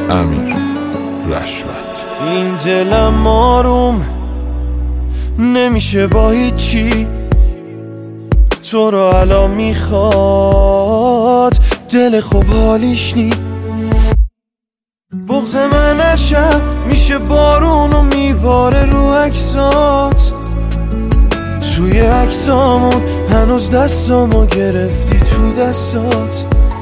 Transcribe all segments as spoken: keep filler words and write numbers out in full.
امیر رشوت. این دلم آروم نمیشه با هیچی، تو رو الان میخواد دل خوب حالیش نی. بغض من هر شب میشه بارون و میباره رو عکسات، توی عکسامون هنوز دستامو گرفتی تو دستات.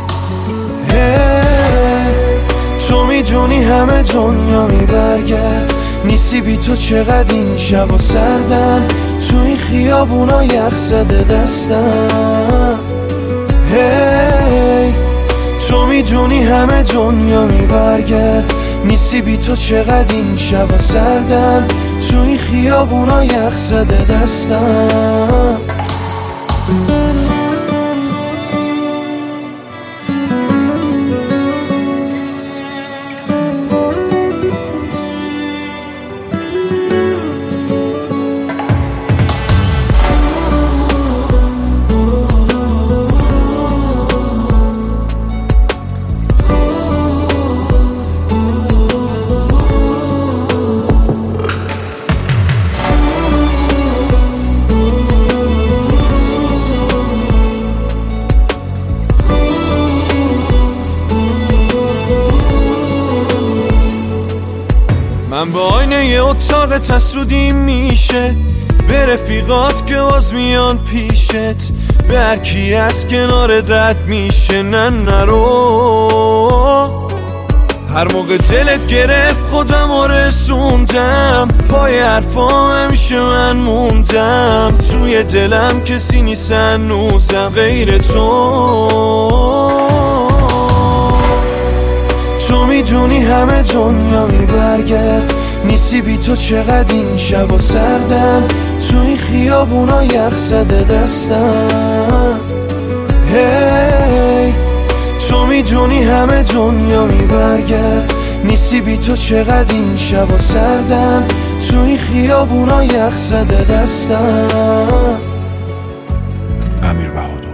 تو میدونی همه دنیا میبرگرد، نیستی بی تو چقدر این شبا سردن، تو این خیابونا یخ زده دستم. هی تو میدونی همه دنیا میبرگرد، نیستی بی تو چقدر این شبا سردن، تو این خیابونا یخ زده دستم. من با آینه یه اتاق تسرودیم میشه، به رفیقات که باز میان پیشت، به هر کی از کنارت رد میشه نه نرو. هر موقع دلت گرفت خودم رو رسوندم، پای حرفام همیشه من موندم، توی دلم کسی نیست هنوزم غیر تو. تو میدونی همه دنیا میبرگرد، نیستی بی تو چقدر این شبا سردن، تو این خیابونا یخ زده دستم. هی تو میدونی همه دنیا میبرگرد، نیستی بی تو چقدر این شبا سردن، تو این خیابونا یخ زده دستم. امیر بهادر.